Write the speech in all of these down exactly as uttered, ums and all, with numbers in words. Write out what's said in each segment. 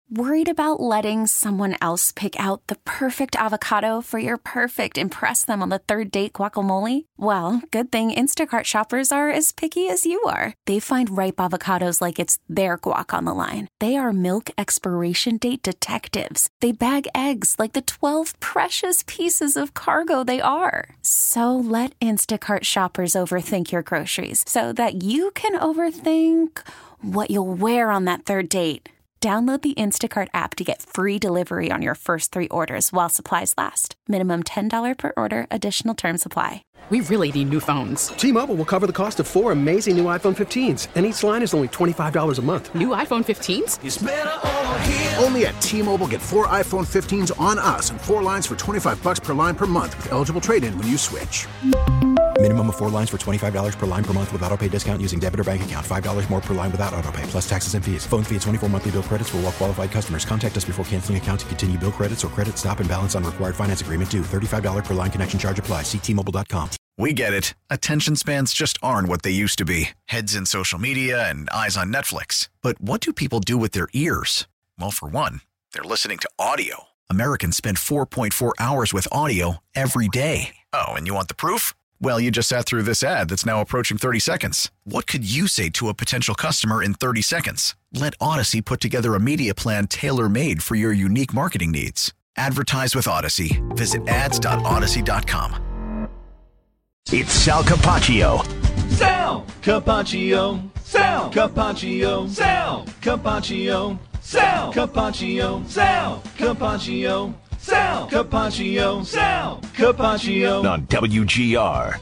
Worried about letting someone else pick out the perfect avocado for your perfect impress them on the third date guacamole? Well, good thing Instacart shoppers are as picky as you are. They find ripe avocados like it's their guac on the line. They are milk expiration date detectives. They bag eggs like the twelve precious pieces of cargo they are. So let Instacart shoppers overthink your groceries so that you can overthink what you'll wear on that third date. Download the Instacart app to get free delivery on your first three orders while supplies last. Minimum ten dollars per order. Additional terms apply. We really need new phones. T-Mobile will cover the cost of four amazing new iPhone fifteens, and each line is only twenty-five dollars a month. New iPhone fifteens? It's better over here. Only at T-Mobile, get four iPhone fifteens on us and four lines for twenty-five dollars per line per month with eligible trade-in when you switch. Minimum of four lines for twenty-five dollars per line per month with autopay discount using debit or bank account. five dollars more per line without autopay, plus taxes and fees. Phone fee at twenty-four monthly bill credits for well-qualified customers. Contact us before canceling account to continue bill credits or credit stop and balance on required finance agreement due. thirty-five dollars per line connection charge applies. See T Mobile dot com. We get it. Attention spans just aren't what they used to be. Heads in social media and eyes on Netflix. But what do people do with their ears? Well, for one, they're listening to audio. Americans spend four point four hours with audio every day. Oh, and you want the proof? Well, you just sat through this ad that's now approaching thirty seconds. What could you say to a potential customer in thirty seconds? Let Odyssey put together a media plan tailor-made for your unique marketing needs. Advertise with Odyssey. Visit ads dot odyssey dot com. It's Sal Capaccio. Sal Capaccio. Sal Capaccio. Sal Capaccio. Sal Capaccio. Sal Capaccio. Sal Capaccio. Sal Capaccio. On W G R.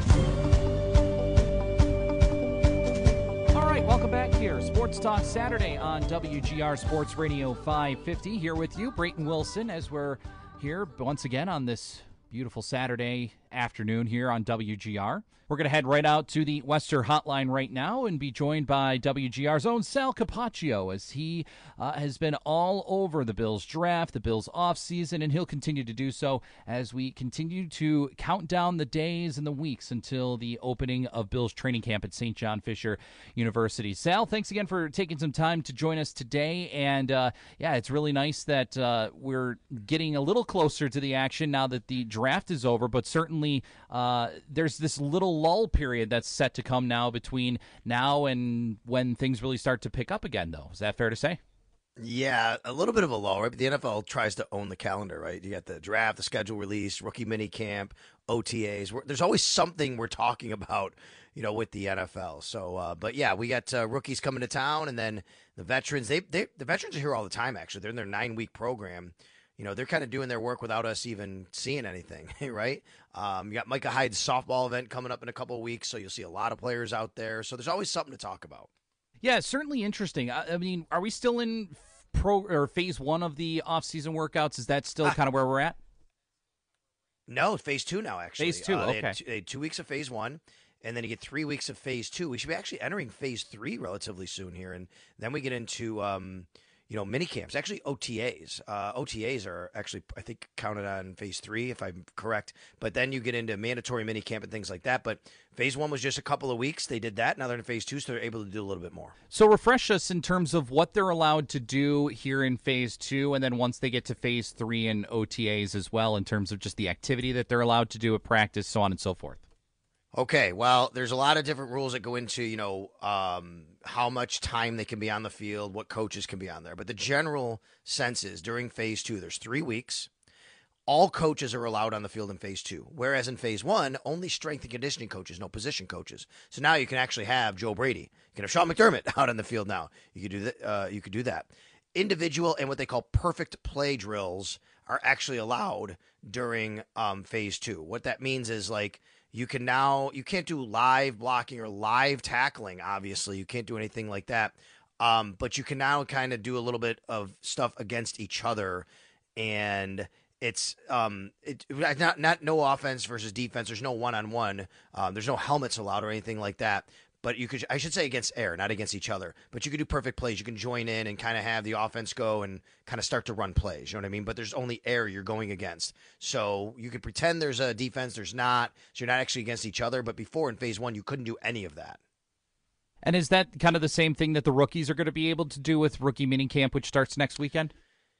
All right, welcome back here. Sports Talk Saturday on W G R Sports Radio five fifty. Here with you, Brayton Wilson, as we're here once again on this beautiful Saturday afternoon here on W G R. We're going to head right out to the Wester Hotline right now and be joined by W G R's own Sal Capaccio, as he uh, has been all over the Bills draft, the Bills offseason, and he'll continue to do so as we continue to count down the days and the weeks until the opening of Bills training camp at Saint John Fisher University. Sal, thanks again for taking some time to join us today. And, uh, yeah, it's really nice that uh, we're getting a little closer to the action now that the draft is over, but certainly uh, there's this little lull period that's set to come now between now and when things really start to pick up again, though. Is that fair to say? Yeah, a little bit of a lull, right? But the N F L tries to own the calendar, right? You got the draft, the schedule release, rookie mini camp, O T As. We're, there's always something we're talking about, you know, with the N F L. So, uh, but yeah, we got uh, rookies coming to town, and then the veterans. They, they, the veterans are here all the time. Actually, they're in their nine-week program. You know, they're kind of doing their work without us even seeing anything, right? Um, you got Micah Hyde's softball event coming up in a couple of weeks, so you'll see a lot of players out there. So there's always something to talk about. Yeah, it's certainly interesting. I, I mean, are we still in pro or phase one of the off-season workouts? Is that still uh, kind of where we're at? No, phase two now, actually. Phase two, uh, okay. They had, two, they had two weeks of phase one, and then you get three weeks of phase two. We should be actually entering phase three relatively soon here, and then we get into um, – you know, mini camps, actually O T As. Uh, O T As are actually, I think, counted on phase three, if I'm correct. But then you get into mandatory mini camp and things like that. But phase one was just a couple of weeks. They did that. Now they're in phase two, so they're able to do a little bit more. So refresh us in terms of what they're allowed to do here in phase two, and then once they get to phase three and O T As as well, in terms of just the activity that they're allowed to do at practice, so on and so forth. Okay, well, there's a lot of different rules that go into, you know, um, how much time they can be on the field, what coaches can be on there. But the general sense is during phase two, there's three weeks. All coaches are allowed on the field in phase two, whereas in phase one, only strength and conditioning coaches, no position coaches. So now you can actually have Joe Brady. You can have Sean McDermott out on the field now. You could do that. Uh, you could do that. Individual and what they call perfect play drills are actually allowed during um, phase two. What that means is, like, you can now, you can't do live blocking or live tackling, obviously. You can't do anything like that. Um, but you can now kind of do a little bit of stuff against each other. And it's um, it, not, not no offense versus defense. There's no one-on-one. Um, there's no helmets allowed or anything like that. But you could, I should say against air, not against each other. But you could do perfect plays. You can join in and kind of have the offense go and kind of start to run plays. You know what I mean? But there's only air you're going against. So you could pretend there's a defense, there's not. So you're not actually against each other. But before in phase one, you couldn't do any of that. And is that kind of the same thing that the rookies are going to be able to do with rookie minicamp, which starts next weekend?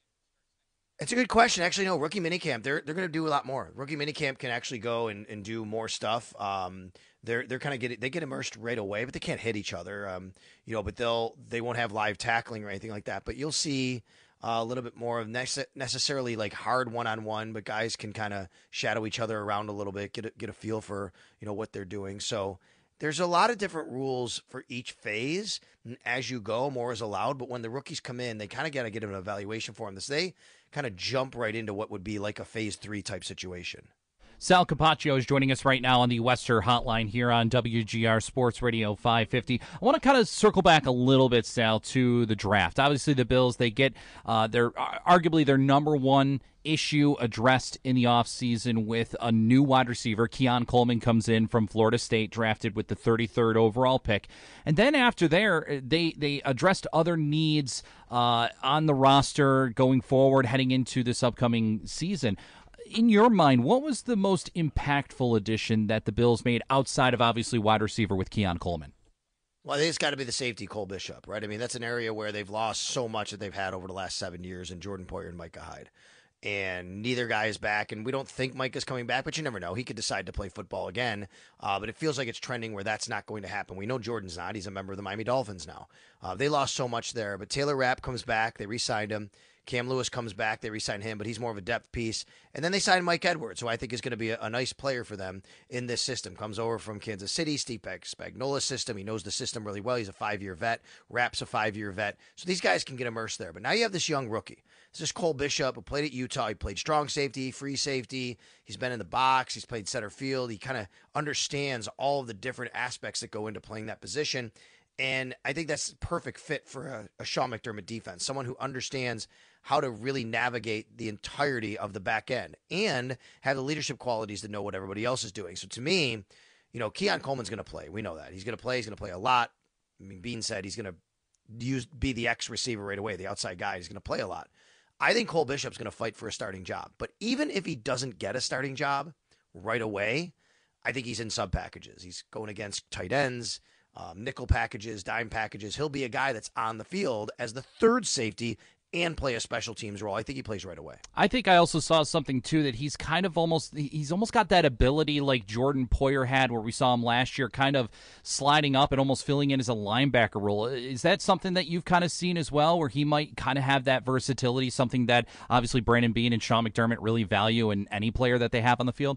It's a good question. Actually, no, rookie minicamp, they're they're going to do a lot more. Rookie minicamp can actually go and, and do more stuff. Um, they're they're kind of get they get immersed right away, but they can't hit each other. Um, you know, but they'll they won't have live tackling or anything like that. But you'll see uh, a little bit more of nece- necessarily like hard one on one, but guys can kind of shadow each other around a little bit, get a, get a feel for you know what they're doing. So. There's a lot of different rules for each phase. And as you go, more is allowed. But when the rookies come in, they kind of got to get an evaluation for them. This they kind of jump right into what would be like a phase three type situation. Sal Capaccio is joining us right now on the Wester Hotline here on W G R Sports Radio five fifty. I want to kind of circle back a little bit, Sal, to the draft. Obviously, the Bills, they get uh, their arguably their number one issue addressed in the offseason with a new wide receiver. Keon Coleman comes in from Florida State, drafted with the thirty-third overall pick. And then after there, they, they addressed other needs uh, on the roster going forward, heading into this upcoming season. In your mind, what was the most impactful addition that the Bills made outside of obviously wide receiver with Keon Coleman? Well, I think it's got to be the safety, Cole Bishop, right? I mean, that's an area where they've lost so much that they've had over the last seven years in Jordan Poyer and Micah Hyde. And neither guy is back, and we don't think Micah's coming back, but you never know. He could decide to play football again, uh, but it feels like it's trending where that's not going to happen. We know Jordan's not. He's a member of the Miami Dolphins now. Uh, they lost so much there, but Taylor Rapp comes back. They re-signed him. Cam Lewis comes back. They re-sign him, but he's more of a depth piece. And then they signed Mike Edwards, who I think is going to be a, a nice player for them in this system. Comes over from Kansas City, Steve Spagnuolo's system. He knows the system really well. He's a five-year vet. Rapp's a five-year vet. So these guys can get immersed there. But now you have this young rookie. This is Cole Bishop, who played at Utah. He played strong safety, free safety. He's been in the box. He's played center field. He kind of understands all of the different aspects that go into playing that position. And I think that's a perfect fit for a, a Sean McDermott defense, someone who understands how to really navigate the entirety of the back end and have the leadership qualities to know what everybody else is doing. So to me, you know, Keon Coleman's going to play. We know that. He's going to play. He's going to play a lot. I mean, Bean said he's going to use be the X receiver right away, the outside guy. He's going to play a lot. I think Cole Bishop's going to fight for a starting job. But even if he doesn't get a starting job right away, I think he's in sub packages. He's going against tight ends, um, nickel packages, dime packages. He'll be a guy that's on the field as the third safety and play a special teams role. I think he plays right away. I think I also saw something, too, that he's kind of almost, he's almost got that ability like Jordan Poyer had where we saw him last year kind of sliding up and almost filling in as a linebacker role. Is that something that you've kind of seen as well, where he might kind of have that versatility, something that obviously Brandon Beane and Sean McDermott really value in any player that they have on the field?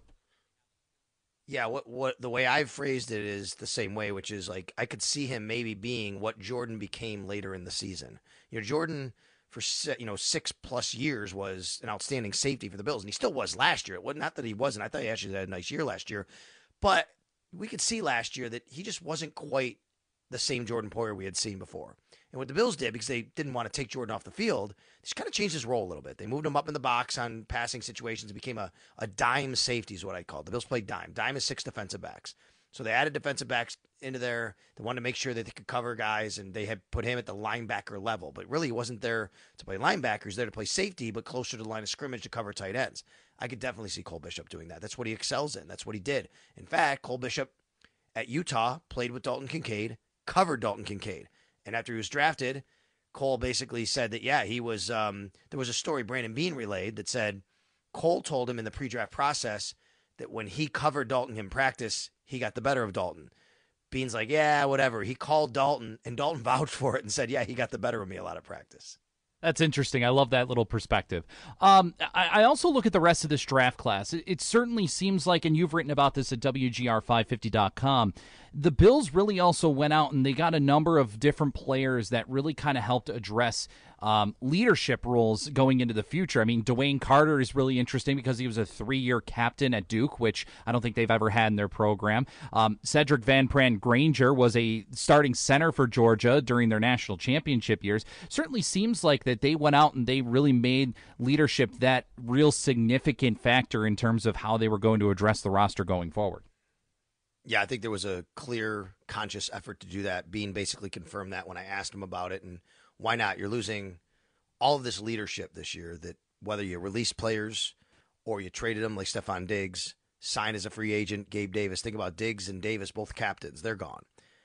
Yeah, what what the way I've phrased it is the same way, which is like I could see him maybe being what Jordan became later in the season. You know, Jordan for you know six plus years was an outstanding safety for the Bills, and he still was last year. It wasn't not that he wasn't. I thought he actually had a nice year last year, but we could see last year that he just wasn't quite the same Jordan Poyer we had seen before. And what the Bills did, because they didn't want to take Jordan off the field, they just kind of changed his role a little bit. They moved him up in the box on passing situations. It became a, a dime safety is what I call it. The Bills played dime. Dime is six defensive backs. So they added defensive backs into there. They wanted to make sure that they could cover guys, and they had put him at the linebacker level. But really, he wasn't there to play linebacker. He was there to play safety, but closer to the line of scrimmage to cover tight ends. I could definitely see Cole Bishop doing that. That's what he excels in. That's what he did. In fact, Cole Bishop at Utah played with Dalton Kincaid, covered Dalton Kincaid. And after he was drafted, Cole basically said that, yeah, he was um, – there was a story Brandon Beane relayed that said Cole told him in the pre-draft process that when he covered Dalton in practice, he got the better of Dalton. Beane's like, yeah, whatever. He called Dalton, and Dalton vouched for it and said, yeah, he got the better of me a lot of practice. That's interesting. I love that little perspective. Um, I, I also look at the rest of this draft class. It, it certainly seems like, and you've written about this at W G R five fifty dot com, the Bills really also went out and they got a number of different players that really kind of helped address um, leadership roles going into the future. I mean, Dwayne Carter is really interesting because he was a three-year captain at Duke, which I don't think they've ever had in their program. Um, Cedric Van Pran Granger was a starting center for Georgia during their national championship years. Certainly seems like that they went out and they really made leadership that real significant factor in terms of how they were going to address the roster going forward. Yeah, I think there was a clear, conscious effort to do that. Beane basically confirmed that when I asked him about it. And why not? You're losing all of this leadership this year that whether you release players or you traded them like Stephon Diggs, signed as a free agent, Gabe Davis. Think about Diggs and Davis, both captains. They're gone.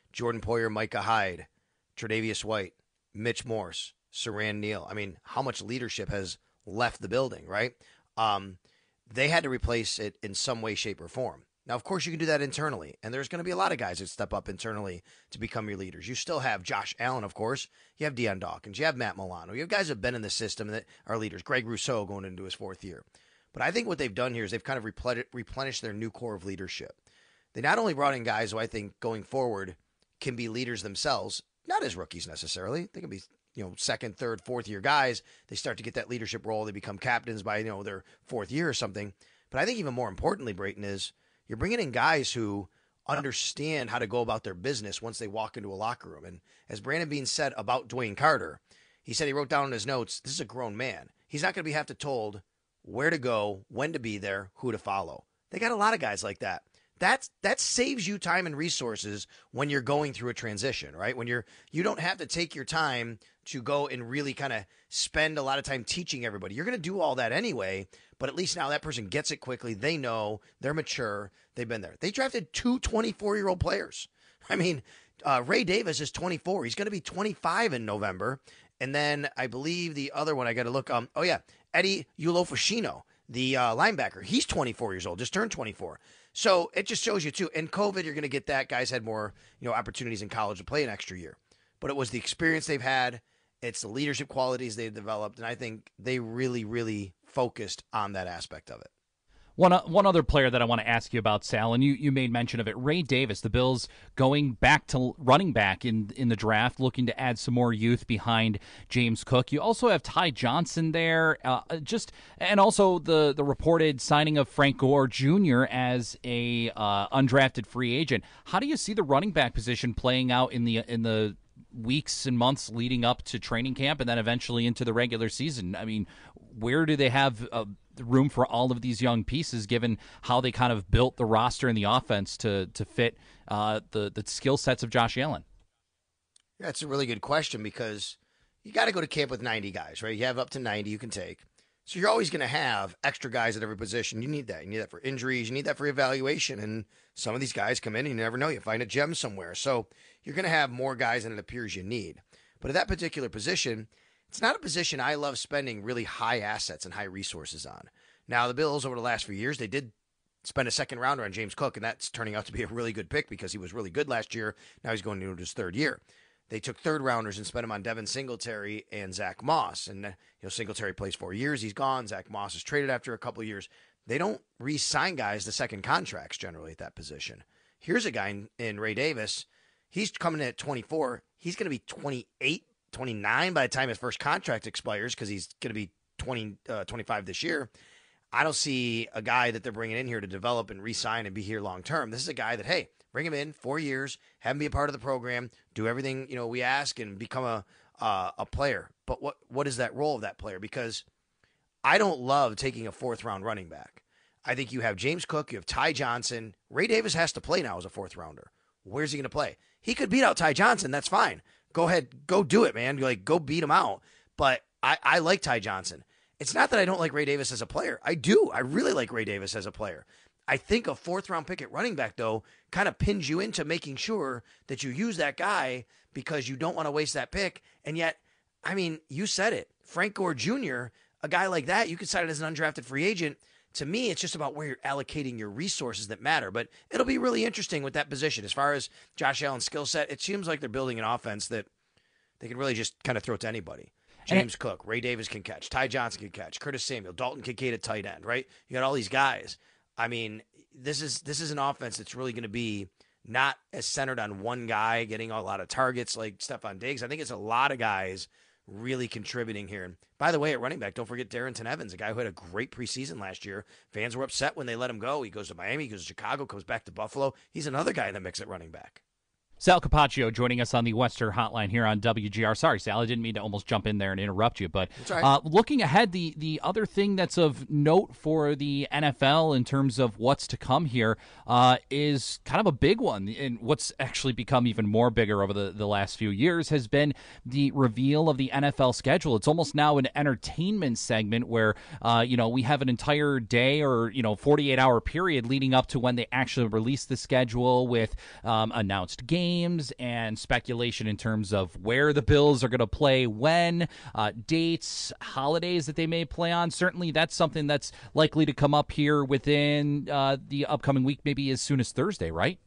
Jordan Poyer, Micah Hyde, Tre'Davious White, Mitch Morse, Saran Neal. I mean, how much leadership has left the building, right? Um, they had to replace it in some way, shape, or form. Now, of course, you can do that internally, and there's going to be a lot of guys that step up internally to become your leaders. You still have Josh Allen, of course. You have Deion Dawkins. You have Matt Milano. You have guys that have been in the system that are leaders. Greg Rousseau going into his fourth year. But I think what they've done here is they've kind of replenished their new core of leadership. They not only brought in guys who I think going forward can be leaders themselves, not as rookies necessarily. They can be, you know, second, third, fourth year guys. They start to get that leadership role. They become captains by, you know, their fourth year or something. But I think even more importantly, Brayton, is you're bringing in guys who understand how to go about their business once they walk into a locker room. And as Brandon Beane said about Dwayne Carter, he said he wrote down in his notes, this is a grown man. He's not going to be have to told where to go, when to be there, who to follow. They got a lot of guys like that. That's, that saves you time and resources when you're going through a transition, right? When you're, you don't have to take your time to go and really kind of spend a lot of time teaching everybody. You're going to do all that anyway, but at least now that person gets it quickly. They know, they're mature, they've been there. They drafted two twenty-four-year-old players. I mean, uh, Ray Davis is twenty-four. He's going to be twenty-five in November. And then I believe the other one I got to look, um, oh yeah, Eddie Ulofashino, the uh, linebacker. He's twenty-four years old, just turned twenty-four. So it just shows you too. In COVID, you're going to get that. Guys had more, you know, opportunities in college to play an extra year. But it was the experience they've had. It's the leadership qualities they've developed. And I think they really, really focused on that aspect of it. One uh, one other player that I want to ask you about, Sal, and you, you made mention of it, Ray Davis, the Bills going back to running back in in the draft, looking to add some more youth behind James Cook. You also have Ty Johnson there, uh, just and also the, the reported signing of Frank Gore Junior as a uh, undrafted free agent. How do you see the running back position playing out in the in the weeks and months leading up to training camp and then eventually into the regular season? I mean, where do they have uh, room for all of these young pieces given how they kind of built the roster and the offense to to fit uh, the, the skill sets of Josh Allen? That's a really good question because you got to go to camp with ninety guys, right? You have up to ninety you can take. So you're always going to have extra guys at every position. You need that. You need that for injuries. You need that for evaluation. And some of these guys come in and you never know. You find a gem somewhere. So you're going to have more guys than it appears you need. But at that particular position, it's not a position I love spending really high assets and high resources on. Now, the Bills over the last few years, they did spend a second rounder on James Cook, and that's turning out to be a really good pick because he was really good last year. Now he's going into his third year. They took third rounders and spent them on Devin Singletary and Zach Moss. And you know, Singletary plays four years. He's gone. Zach Moss is traded after a couple of years. They don't re-sign guys to second contracts generally at that position. Here's a guy in, in Ray Davis. He's coming in at twenty-four. He's going to be twenty-eight, twenty-nine by the time his first contract expires because he's going to be twenty, uh, twenty-five this year. I don't see a guy that they're bringing in here to develop and re-sign and be here long-term. This is a guy that, hey, bring him in, four years, have him be a part of the program, do everything you know we ask, and become a uh, a player. But what what is that role of that player? Because I don't love taking a fourth-round running back. I think you have James Cook, you have Ty Johnson. Ray Davis has to play now as a fourth-rounder. Where's he going to play? He could beat out Ty Johnson. That's fine. Go ahead. Go do it, man. You're like, go beat him out. But I, I like Ty Johnson. It's not that I don't like Ray Davis as a player. I do. I really like Ray Davis as a player. I think a fourth-round pick at running back, though, kind of pins you into making sure that you use that guy because you don't want to waste that pick. And yet, I mean, you said it. Frank Gore Junior, a guy like that, you could sign it as an undrafted free agent. To me, it's just about where you're allocating your resources that matter. But it'll be really interesting with that position. As far as Josh Allen's skill set, it seems like they're building an offense that they can really just kind of throw to anybody. James it, Cook, Ray Davis can catch, Ty Johnson can catch, Curtis Samuel, Dalton Kincaid at tight end, right? You got all these guys. I mean, this is this is an offense that's really going to be not as centered on one guy getting a lot of targets like Stephon Diggs. I think it's a lot of guys really contributing here. And by the way, at running back, don't forget Darrington Evans, a guy who had a great preseason last year. Fans were upset when they let him go. He goes to Miami, he goes to Chicago, comes back to Buffalo. He's another guy in the mix at running back. Sal Capaccio joining us on the Western Hotline here on W G R. Sorry, Sal, I didn't mean to almost jump in there and interrupt you, but right. uh, looking ahead, the the other thing that's of note for the N F L in terms of what's to come here uh, is kind of a big one, and what's actually become even more bigger over the, the last few years has been the reveal of the N F L schedule. It's almost now an entertainment segment where uh, you know we have an entire day or you know forty-eight hour period leading up to when they actually release the schedule with um, announced games. games and speculation in terms of where the Bills are going to play, when, uh, dates, holidays that they may play on. Certainly that's something that's likely to come up here within uh, the upcoming week, maybe as soon as Thursday, right?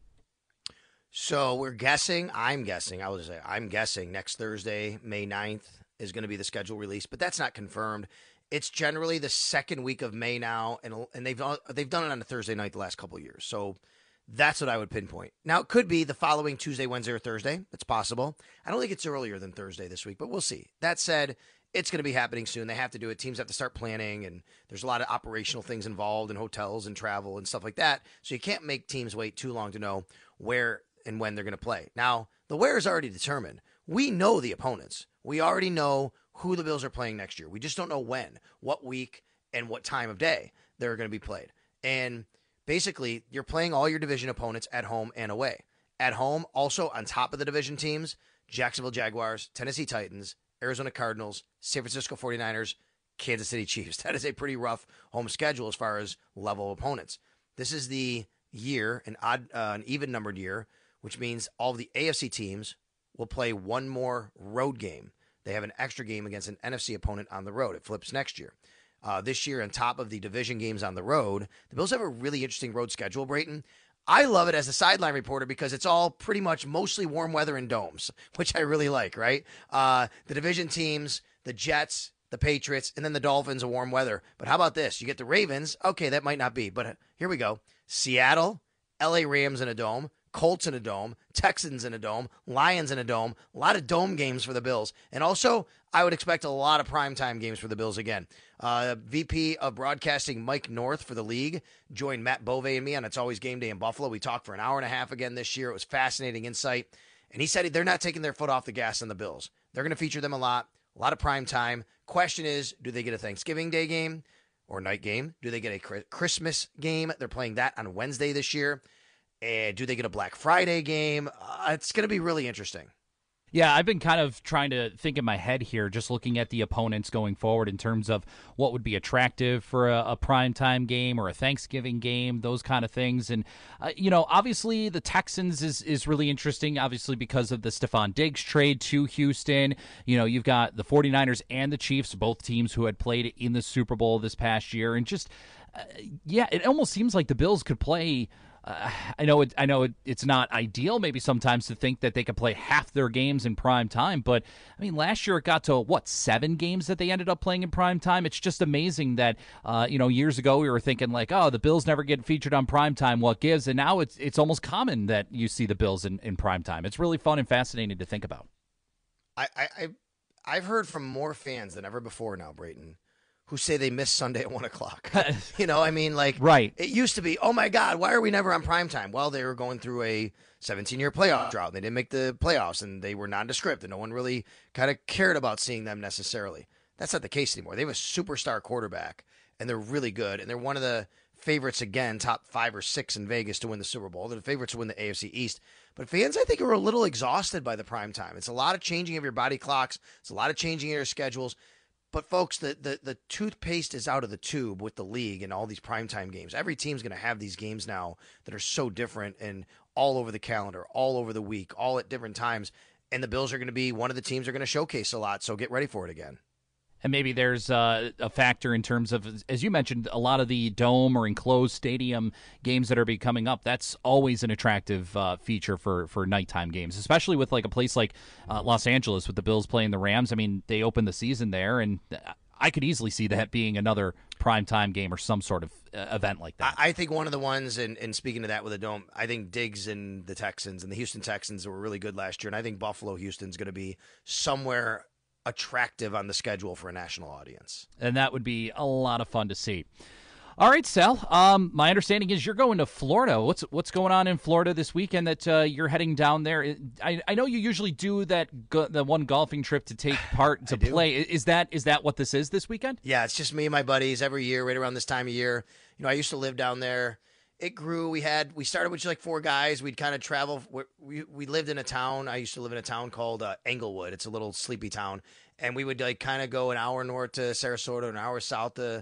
So we're guessing, I'm guessing, I will just say, I'm guessing next Thursday, May ninth, is going to be the schedule release, but that's not confirmed. It's generally the second week of May now, and and they've they've done it on a Thursday night the last couple of years. So that's what I would pinpoint. Now, it could be the following Tuesday, Wednesday, or Thursday. It's possible. I don't think it's earlier than Thursday this week, but we'll see. That said, it's going to be happening soon. They have to do it. Teams have to start planning, and there's a lot of operational things involved in hotels and travel and stuff like that. So you can't make teams wait too long to know where and when they're going to play. Now, the where is already determined. We know the opponents. We already know who the Bills are playing next year. We just don't know when, what week, and what time of day they're going to be played. And basically, you're playing all your division opponents at home and away. At home, also on top of the division teams, Jacksonville Jaguars, Tennessee Titans, Arizona Cardinals, San Francisco forty-niners, Kansas City Chiefs. That is a pretty rough home schedule as far as level of opponents. This is the year, an odd, uh, an even-numbered year, which means all of the A F C teams will play one more road game. They have an extra game against an N F C opponent on the road. It flips next year. Uh, this year, on top of the division games on the road, the Bills have a really interesting road schedule, Brayton. I love it as a sideline reporter because it's all pretty much mostly warm weather and domes, which I really like, right? Uh, the division teams, the Jets, the Patriots, and then the Dolphins are warm weather. But how about this? You get the Ravens. Okay, that might not be, but here we go. Seattle, L A Rams in a dome, Colts in a dome, Texans in a dome, Lions in a dome, a lot of dome games for the Bills. And also, I would expect a lot of primetime games for the Bills again. Uh, V P of Broadcasting Mike North for the league joined Matt Bove and me on It's Always Game Day in Buffalo. We talked for an hour and a half again this year. It was fascinating insight. And he said they're not taking their foot off the gas on the Bills. They're going to feature them a lot, a lot of primetime. Question is, do they get a Thanksgiving Day game or night game? Do they get a Christmas game? They're playing that on Wednesday this year. And do they get a Black Friday game? Uh, it's going to be really interesting. Yeah, I've been kind of trying to think in my head here, just looking at the opponents going forward in terms of what would be attractive for a, a primetime game or a Thanksgiving game, those kind of things. And, uh, you know, obviously the Texans is, is really interesting, obviously because of the Stephon Diggs trade to Houston. You know, you've got the forty-niners and the Chiefs, both teams who had played in the Super Bowl this past year. And just, uh, yeah, it almost seems like the Bills could play. Uh, I know it. I know it, it's not ideal maybe sometimes to think that they could play half their games in prime time, but I mean last year it got to what seven games that they ended up playing in prime time. It's just amazing that uh, you know years ago we were thinking like, oh, the Bills never get featured on prime time. What gives? And now it's it's almost common that you see the Bills in, in prime time. It's really fun and fascinating to think about. I, I I've heard from more fans than ever before now, Brayton, who say they miss Sunday at one o'clock. You know, I mean, like, right. It used to be, oh my God, why are we never on primetime? Well, they were going through a seventeen-year playoff drought. They didn't make the playoffs, and they were nondescript, and no one really kind of cared about seeing them necessarily. That's not the case anymore. They have a superstar quarterback, and they're really good, and they're one of the favorites, again, top five or six in Vegas to win the Super Bowl. They're the favorites to win the A F C East. But fans, I think, are a little exhausted by the primetime. It's a lot of changing of your body clocks. It's a lot of changing of your schedules. But, folks, the, the, the toothpaste is out of the tube with the league and all these primetime games. Every team's going to have these games now that are so different and all over the calendar, all over the week, all at different times. And the Bills are going to be one of the teams they're going to showcase a lot, so get ready for it again. And maybe there's uh, a factor in terms of, as you mentioned, a lot of the dome or enclosed stadium games that are be coming up. That's always an attractive uh, feature for, for nighttime games, especially with like a place like uh, Los Angeles with the Bills playing the Rams. I mean, they opened the season there, and I could easily see that being another primetime game or some sort of uh, event like that. I, I think one of the ones, and, and speaking to that with the dome, I think Diggs and the Texans and the Houston Texans were really good last year, and I think Buffalo Houston's going to be somewhere attractive on the schedule for a national audience. And that would be a lot of fun to see. All right, Sal. Um, my understanding is you're going to Florida. What's what's going on in Florida this weekend that uh, you're heading down there? I, I know you usually do that go, the one golfing trip to take part to play. Is that is that what this is this weekend? Yeah, it's just me and my buddies every year, right around this time of year. You know, I used to live down there. It grew. We had we started with just like four guys. We'd kind of travel. We we lived in a town. I used to live in a town called uh, Englewood. It's a little sleepy town, and we would like kind of go an hour north to Sarasota, an hour south to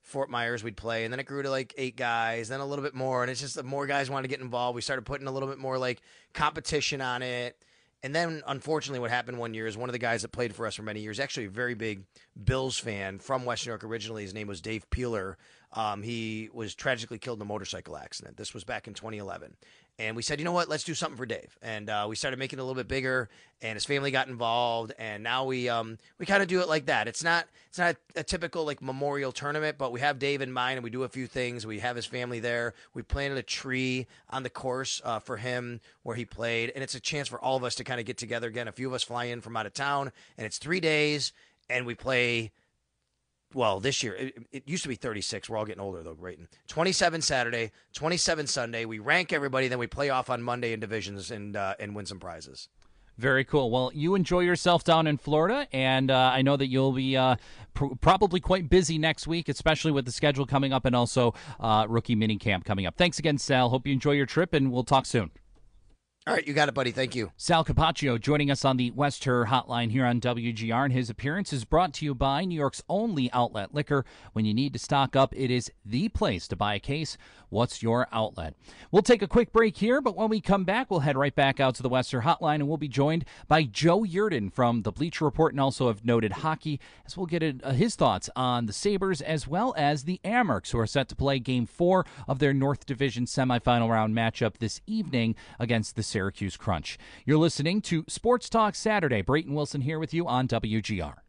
Fort Myers we'd play, and then it grew to like eight guys, then a little bit more, and it's just the more guys wanted to get involved. We started putting a little bit more like competition on it. And then, unfortunately, what happened one year is one of the guys that played for us for many years, actually a very big Bills fan from West New York originally. His name was Dave Peeler. Um, he was tragically killed in a motorcycle accident. This was back in twenty eleven. And we said, you know what, let's do something for Dave. And uh, we started making it a little bit bigger, and his family got involved. And now we um, we kind of do it like that. It's not it's not a, a typical like memorial tournament, but we have Dave in mind, and we do a few things. We have his family there. We planted a tree on the course uh, for him where he played, and it's a chance for all of us to kind of get together again. A few of us fly in from out of town, and it's three days, and we play. Well, this year, it, it used to be thirty-six. We're all getting older, though, Brayton. twenty-seven Saturday, twenty-seven Sunday. We rank everybody, then we play off on Monday in divisions and uh, and win some prizes. Very cool. Well, you enjoy yourself down in Florida, and uh, I know that you'll be uh, pr- probably quite busy next week, especially with the schedule coming up and also uh, rookie mini camp coming up. Thanks again, Sal. Hope you enjoy your trip, and we'll talk soon. All right, you got it, buddy. Thank you. Sal Capaccio joining us on the Wester Hotline here on W G R, and his appearance is brought to you by New York's only outlet liquor. When you need to stock up, it is the place to buy a case. What's your outlet? We'll take a quick break here, but when we come back, we'll head right back out to the Wester Hotline, and we'll be joined by Joe Yerdon from the Bleacher Report and also of Noted Hockey, as we'll get a, his thoughts on the Sabres as well as the Amerks, who are set to play Game four of their North Division semifinal round matchup this evening against the Syracuse Crunch. You're listening to Sports Talk Saturday. Brayton Wilson here with you on W G R.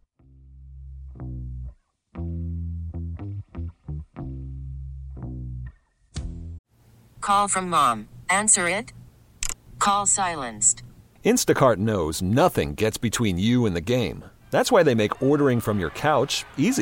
Call from mom. Answer it. Call silenced. Instacart knows nothing gets between you and the game. That's why they make ordering from your couch easy.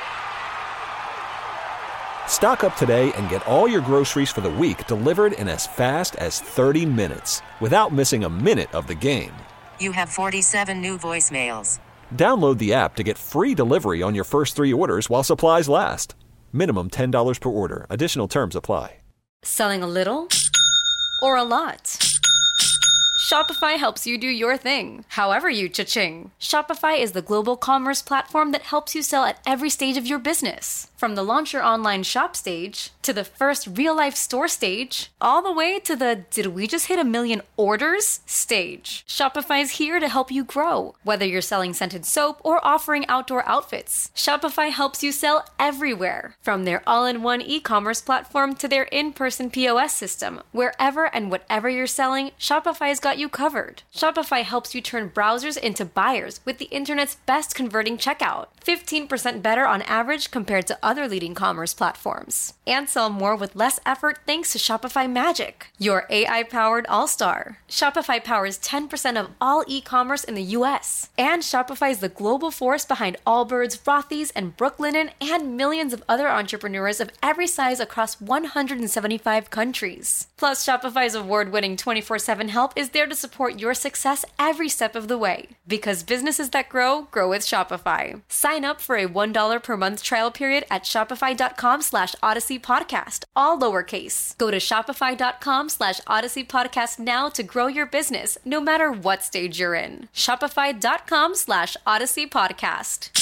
Stock up today and get all your groceries for the week delivered in as fast as thirty minutes without missing a minute of the game. You have forty-seven new voicemails. Download the app to get free delivery on your first three orders while supplies last. Minimum ten dollars per order. Additional terms apply. Selling a little or a lot? Shopify helps you do your thing, however you cha-ching. Shopify is the global commerce platform that helps you sell at every stage of your business. From the launch your online shop stage, to the first real-life store stage, all the way to the did we just hit a million orders stage. Shopify's here to help you grow. Whether you're selling scented soap or offering outdoor outfits, Shopify helps you sell everywhere. From their all-in-one e-commerce platform to their in-person P O S system, wherever and whatever you're selling, Shopify's got you covered. Shopify helps you turn browsers into buyers with the internet's best converting checkout. fifteen percent better on average compared to other leading commerce platforms. And sell more with less effort thanks to Shopify Magic, your A I-powered all-star. Shopify powers ten percent of all e-commerce in the U S. And Shopify is the global force behind Allbirds, Rothy's, and Brooklinen, and millions of other entrepreneurs of every size across one hundred seventy-five countries. Plus, Shopify's award-winning twenty-four seven help is there to support your success every step of the way. Because businesses that grow, grow with Shopify. Sign up for a one dollar per month trial period at shopify.com slash Odyssey Podcast, all lowercase. Go to shopify.com slash Odyssey Podcast now to grow your business, no matter what stage you're in. Shopify.com slash Odyssey Podcast.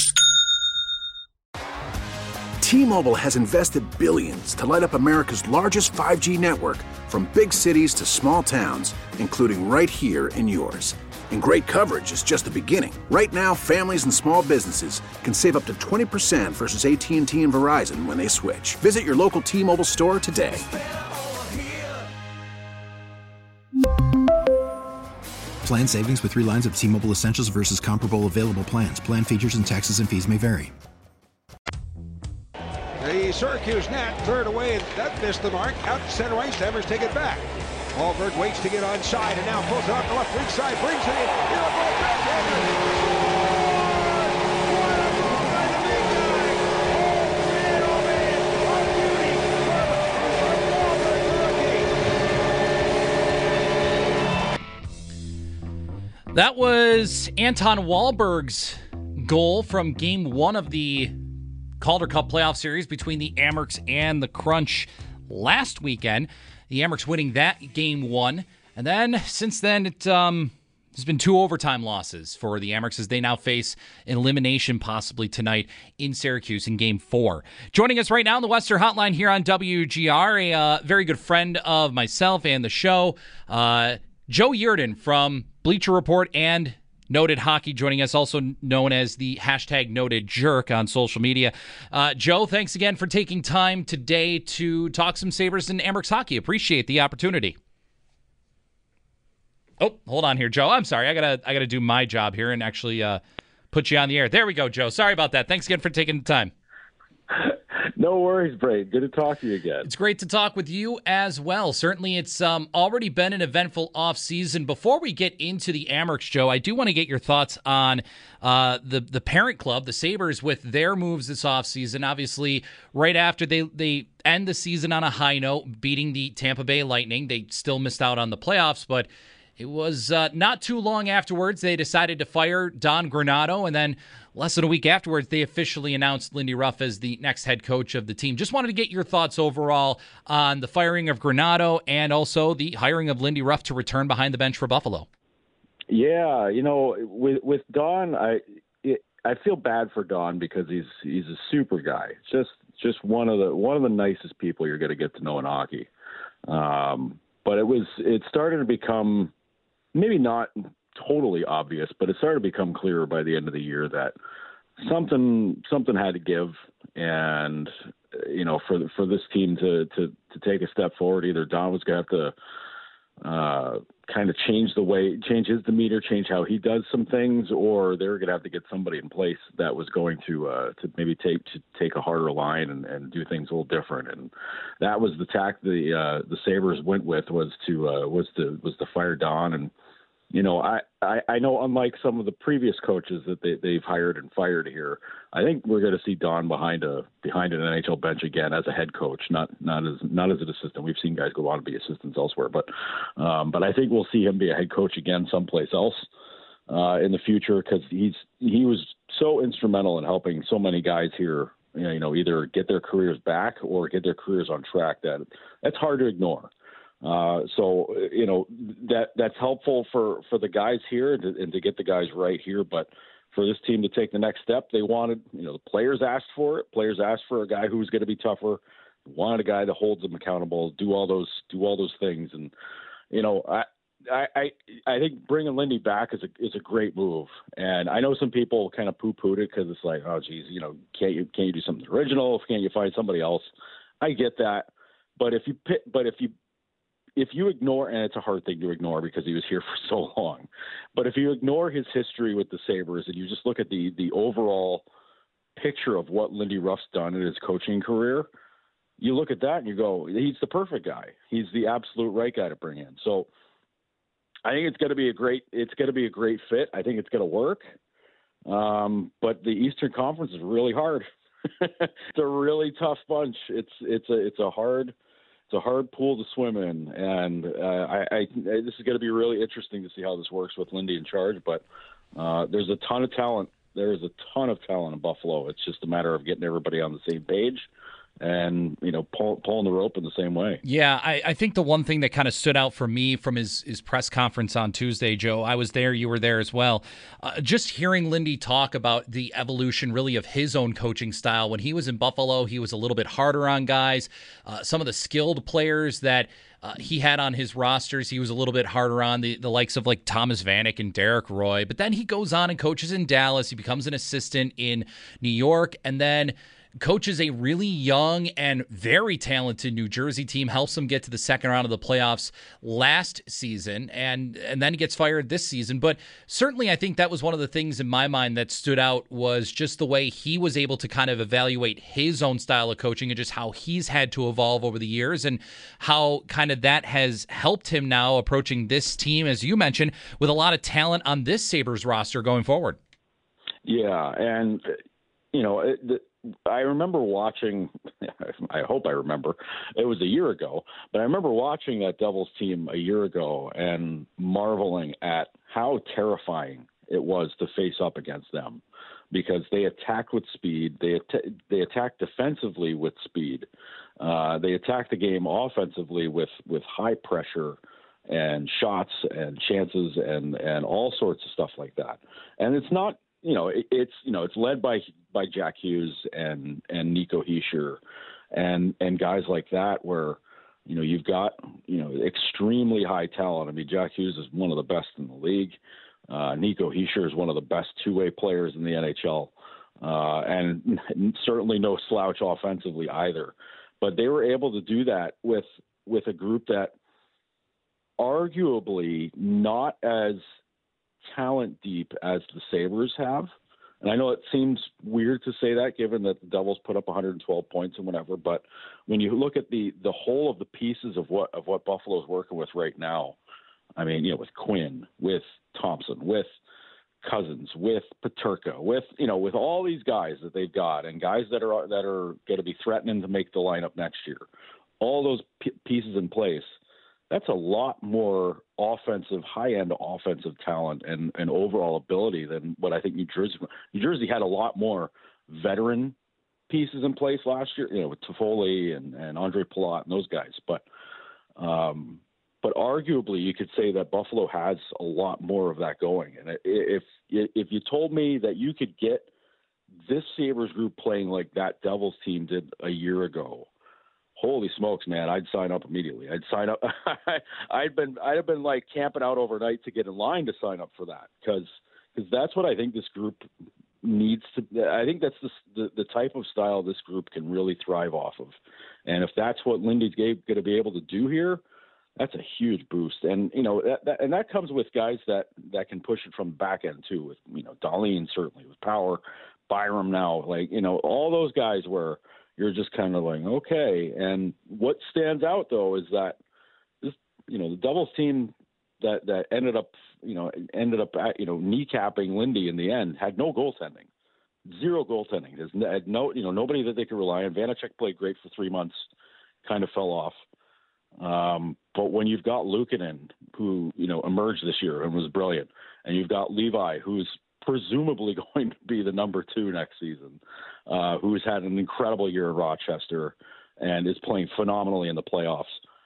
T-Mobile has invested billions to light up America's largest five G network, from big cities to small towns, including right here in yours. And great coverage is just the beginning. Right now, families and small businesses can save up to twenty percent versus A T and T and Verizon when they switch. Visit your local T-Mobile store today. Plan savings with three lines of T-Mobile Essentials versus comparable available plans. Plan features and taxes and fees may vary. The Syracuse net third away, and that missed the mark. Out to center ice, Evers take it back. Alberg waits to get onside and now pulls it up the left wing side, brings it in. Here a ball back, That was Anton Wahlberg's goal from game one of the Calder Cup playoff series between the Amerks and the Crunch last weekend. The Amerks winning that game one. And then, since then, it um, There's been two overtime losses for the Amerks as they now face elimination possibly tonight in Syracuse in Game four. Joining us right now on the Western Hotline here on W G R, a uh, very good friend of myself and the show, uh, Joe Yerdon from Bleacher Report and Noted Hockey, joining us, also known as the hashtag Noted Jerk on social media. Uh, Joe, thanks again for taking time today to talk some Sabres and Amerks hockey. Appreciate the opportunity. Oh, hold on here, Joe. I'm sorry. I gotta I gotta do my job here and actually uh, put you on the air. There we go, Joe. Sorry about that. Thanks again for taking the time. No worries, Brad. Good to talk to you again. It's great to talk with you as well. Certainly, it's um, already been an eventful offseason. Before we get into the Amerks, Joe, I do want to get your thoughts on uh, the the parent club, the Sabres, with their moves this offseason. Obviously, right after they, they end the season on a high note, beating the Tampa Bay Lightning. They still missed out on the playoffs, but it was uh, not too long afterwards they decided to fire Don Granato, and then less than a week afterwards they officially announced Lindy Ruff as the next head coach of the team. Just wanted to get your thoughts overall on the firing of Granato and also the hiring of Lindy Ruff to return behind the bench for Buffalo. Yeah, you know, with with Don, I it, I feel bad for Don because he's he's a super guy. Just just one of the one of the nicest people you're going to get to know in hockey. Um, but it was it started to become maybe not totally obvious, but it started to become clearer by the end of the year that something something had to give, and you know, for for this team to to to take a step forward, either Don was going to have to uh, kind of change the way, change his demeanor, change how he does some things, or they were going to have to get somebody in place that was going to uh, to maybe take to take a harder line and, and do things a little different. And that was the tack the uh, the Sabres went with was to uh, was to was to fire Don. And you know, I, I, I know unlike some of the previous coaches that they, they've hired and fired here, I think we're going to see Don behind a behind an N H L bench again as a head coach, not not as not as an assistant. We've seen guys go on to be assistants elsewhere, but um, but I think we'll see him be a head coach again someplace else uh, in the future, because he's he was so instrumental in helping so many guys here, you know, either get their careers back or get their careers on track. That that's hard to ignore. Uh, so, you know, that that's helpful for, for the guys here and to, and to get the guys right here. But for this team to take the next step, they wanted, you know, the players asked for it. Players asked for a guy who's going to be tougher, wanted a guy that holds them accountable, do all those, do all those things. And, you know, I, I, I think bringing Lindy back is a, is a great move. And I know some people kind of poo pooed it because it's like, oh geez, you know, can't you, can't you do something original? Can't you find somebody else? I get that. But if you pick, but if you, If you ignore, and it's a hard thing to ignore because he was here for so long, but if you ignore his history with the Sabres and you just look at the the overall picture of what Lindy Ruff's done in his coaching career, you look at that and you go, he's the perfect guy. He's the absolute right guy to bring in. So I think it's going to be a great, it's going to be a great fit. I think it's going to work. Um, but the Eastern Conference is really hard. It's a really tough bunch. It's, it's a, it's a hard, It's a hard pool to swim in, and uh, I, I, this is going to be really interesting to see how this works with Lindy in charge. But uh, there's a ton of talent. There is a ton of talent in Buffalo. It's just a matter of getting everybody on the same page and, you know, pull, pulling the rope in the same way. Yeah, I, I think the one thing that kind of stood out for me from his, his press conference on Tuesday, Joe, I was there, you were there as well, uh, just hearing Lindy talk about the evolution really of his own coaching style. When he was in Buffalo, he was a little bit harder on guys. Uh, some of the skilled players that uh, he had on his rosters, he was a little bit harder on, the, the likes of like Thomas Vanek and Derek Roy. But then he goes on and coaches in Dallas. He becomes an assistant in New York, and then coaches a really young and very talented New Jersey team, helps them get to the second round of the playoffs last season, and and then gets fired this season. But certainly I think that was one of the things in my mind that stood out, was just the way he was able to kind of evaluate his own style of coaching and just how he's had to evolve over the years, and how kind of that has helped him now approaching this team, as you mentioned, with a lot of talent on this Sabres roster going forward. Yeah, and, you know, it, the, I remember watching, I hope I remember, it was a year ago, but I remember watching that Devils team a year ago and marveling at how terrifying it was to face up against them, because they attacked with speed. They at- they attacked defensively with speed. Uh, they attacked the game offensively with, with high pressure and shots and chances and, and all sorts of stuff like that. And it's not, you know, it, it's, you know, it's led by, by Jack Hughes and, and Nico Hischier and, and guys like that where, you know, you've got, you know, extremely high talent. I mean, Jack Hughes is one of the best in the league. Uh, Nico Hischier is one of the best two-way players in the N H L. Uh, and certainly no slouch offensively either. But they were able to do that with with a group that arguably not as talent deep as the Sabres have. And I know it seems weird to say that given that the Devils put up one hundred twelve points and whatever, but when you look at the, the whole of the pieces of what of what Buffalo's working with right now, I mean, you know, with Quinn, with Thompson, with Cousins, with Peterka, with, you know, with all these guys that they've got and guys that are that are going to be threatening to make the lineup next year, all those p- pieces in place, that's a lot more offensive, high-end offensive talent and, and overall ability than what I think New Jersey. New Jersey had a lot more veteran pieces in place last year, you know, with Toffoli and, and Andre Palat and those guys. But um, but arguably, you could say that Buffalo has a lot more of that going. And if if you told me that you could get this Sabres group playing like that Devils team did a year ago, holy smokes, man, I'd sign up immediately. I'd sign up. I'd been, I'd have been like camping out overnight to get in line to sign up for that. Cause, cause that's what I think this group needs to, I think that's the, the, the type of style this group can really thrive off of. And if that's what Lindy's going to be able to do here, that's a huge boost. And, you know, that, that, and that comes with guys that, that can push it from the back end too, with, you know, Dahlin certainly with power, Byram now, like, you know, all those guys where you're just kind of like, okay. And what stands out though is that this, you know, the Devils team that, that ended up, you know, ended up, at, you know, kneecapping Lindy in the end had no goaltending, zero goaltending. There's had no, you know, nobody that they could rely on. Vanacek played great for three months, kind of fell off. Um, but when you've got Luukkonen, who, you know, emerged this year and was brilliant, and you've got Levi, who's presumably going to be the number two next season, uh, who's had an incredible year in Rochester and is playing phenomenally in the playoffs,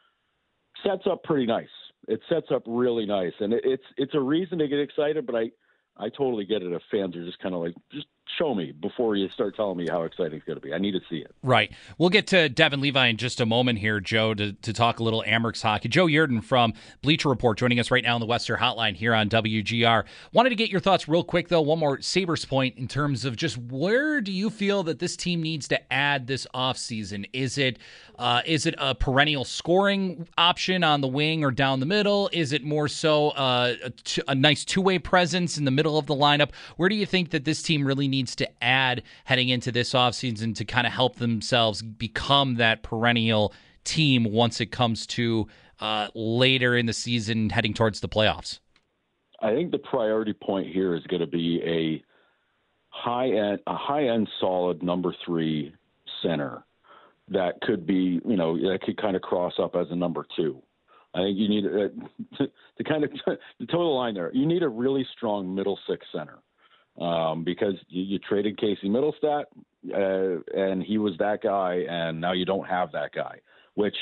sets up pretty nice. It sets up really nice. And it, it's it's a reason to get excited, but I, I totally get it if fans are just kind of like, just show me before you start telling me how exciting it's going to be. I need to see it. Right. We'll get to Devin Levi in just a moment here, Joe, to, to talk a little Amerks hockey. Joe Yerdon from Bleacher Report joining us right now on the Western Hotline here on W G R. Wanted to get your thoughts real quick, though. One more Sabres point in terms of just where do you feel that this team needs to add this offseason? Is it uh, is it a perennial scoring option on the wing or down the middle? Is it more so uh, a, t- a nice two-way presence in the middle of the lineup? Where do you think that this team really needs to add heading into this offseason to kind of help themselves become that perennial team once it comes to uh, later in the season heading towards the playoffs? I think the priority point here is going to be a high end, a high end solid number three center that could be, you know, that could kind of cross up as a number two. I think you need uh, to, to kind of to toe the line there. You need a really strong middle six center. Um, because you, you traded Casey Middlestat, uh, and he was that guy, and now you don't have that guy, which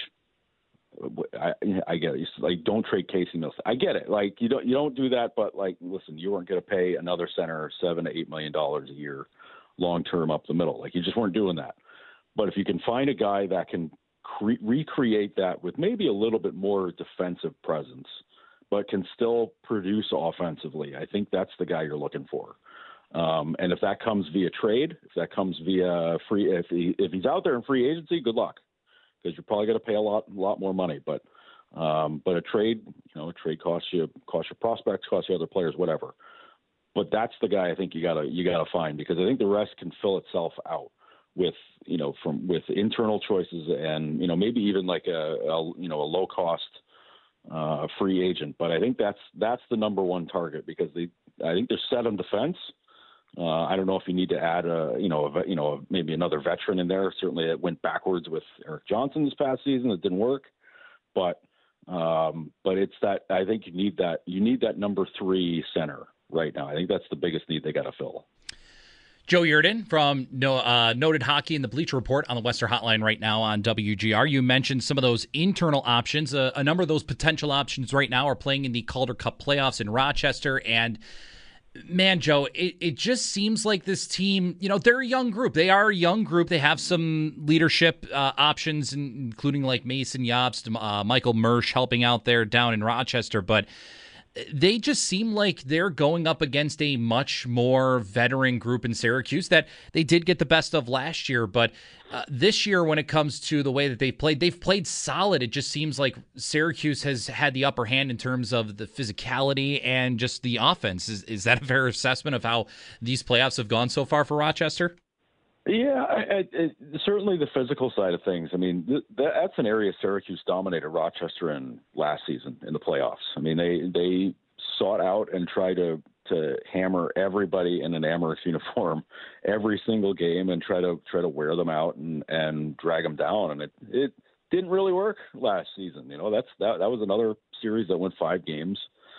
I, I get it. It's like, don't trade Casey Middlestat. I get it. Like, you don't, you don't do that, but like, listen, you weren't going to pay another center seven to eight million dollars a year long-term up the middle. Like, you just weren't doing that. But if you can find a guy that can cre- recreate that with maybe a little bit more defensive presence, but can still produce offensively, I think that's the guy you're looking for. Um, and if that comes via trade, if that comes via free, if he, if he's out there in free agency, good luck, because you're probably going to pay a lot, a lot more money. But, um, but a trade, you know, a trade costs you, costs your prospects, costs you other players, whatever. But that's the guy I think you gotta, you gotta find, because I think the rest can fill itself out with, you know, from with internal choices and, you know, maybe even like a, a you know, a low cost uh, free agent. But I think that's that's the number one target, because they, I think they're set on defense. Uh, I don't know if you need to add a, you know, a, you know, maybe another veteran in there. Certainly, it went backwards with Eric Johnson this past season. It didn't work, but um, but it's that I think you need that you need that number three center right now. I think that's the biggest need they got to fill. Joe Yerdon from no, uh, Noted Hockey and the Bleacher Report on the Western Hotline right now on W G R. You mentioned some of those internal options. Uh, a number of those potential options right now are playing in the Calder Cup playoffs in Rochester. And, man, Joe, it, it just seems like this team, you know, they're a young group. They are a young group. They have some leadership uh, options, including like Mason Jobst, uh, Michael Mersch helping out there down in Rochester. But they just seem like they're going up against a much more veteran group in Syracuse that they did get the best of last year. But uh, this year, when it comes to the way that they've played, they've played solid. It just seems like Syracuse has had the upper hand in terms of the physicality and just the offense. Is, is that a fair assessment of how these playoffs have gone so far for Rochester? Yeah, I, I, it, certainly the physical side of things. I mean, th- that's an area Syracuse dominated Rochester in last season in the playoffs. I mean, they they sought out and tried to to hammer everybody in an Amerks uniform every single game and try to try to wear them out and, and drag them down. And it, it didn't really work last season. You know, that's that that was another series that went five games.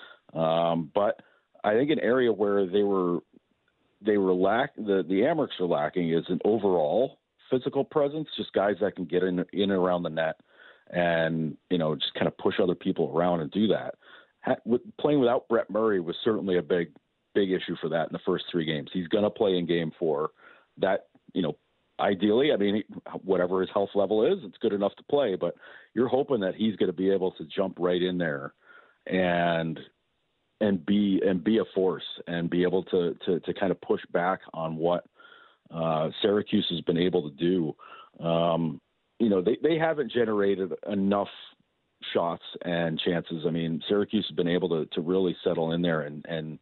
Um, but I think an area where they were. They were lack the the Amerks are lacking is an overall physical presence, just guys that can get in in and around the net, and you know just kind of push other people around and do that. Ha, with, playing without Brett Murray was certainly a big big issue for that in the first three games. He's going to play in game four. That you know ideally, I mean whatever his health level is, it's good enough to play. But you're hoping that he's going to be able to jump right in there and. and be and be a force and be able to to, to kind of push back on what uh, Syracuse has been able to do. Um, you know, they, they haven't generated enough shots and chances. I mean, Syracuse has been able to, to really settle in there and and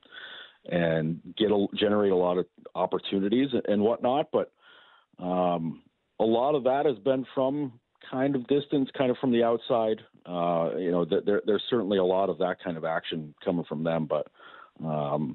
and get a, generate a lot of opportunities and whatnot. But um, a lot of that has been from kind of distance, kind of from the outside. Uh, you know, there, there's certainly a lot of that kind of action coming from them, but um,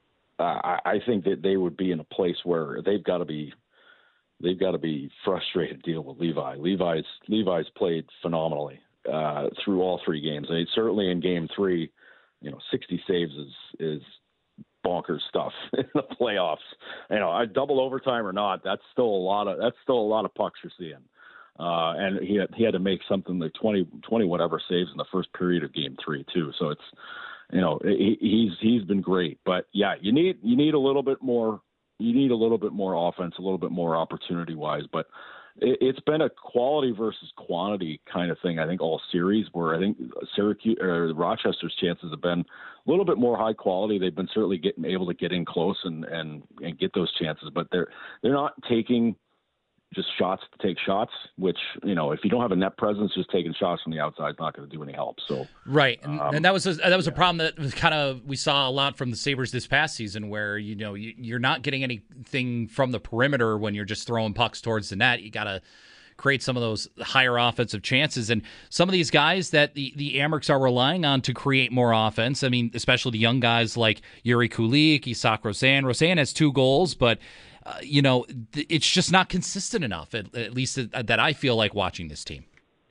I, I think that they would be in a place where they've got to be, they've got to be frustrated to deal with Levi. Levi's Levi's played phenomenally uh, through all three games. I mean, certainly in game three, you know, sixty saves is is bonkers stuff in the playoffs. You know, I double overtime or not, that's still a lot of that's still a lot of pucks you're seeing. Uh, and he had, he had to make something like twenty, twenty whatever saves in the first period of game three too. So it's, you know, he, he's, he's been great, but yeah, you need, you need a little bit more, you need a little bit more offense, a little bit more opportunity wise, but it, it's been a quality versus quantity kind of thing. I think all series where I think Syracuse or Rochester's chances have been a little bit more high quality. They've been certainly getting able to get in close and, and, and get those chances, but they're, they're not taking just shots to take shots, which, you know, if you don't have a net presence, just taking shots from the outside is not going to do any help. So right, and, um, and that was a, that was yeah. a problem that was kind of we saw a lot from the Sabres this past season, where you know you, you're not getting anything from the perimeter when you're just throwing pucks towards the net. You got to create some of those higher offensive chances, and some of these guys that the the Amerks are relying on to create more offense. I mean, especially the young guys like Yuri Kulik, Isak Rosen. Rosen has two goals, but. Uh, you know, th- it's just not consistent enough, at, at least that, that I feel like watching this team.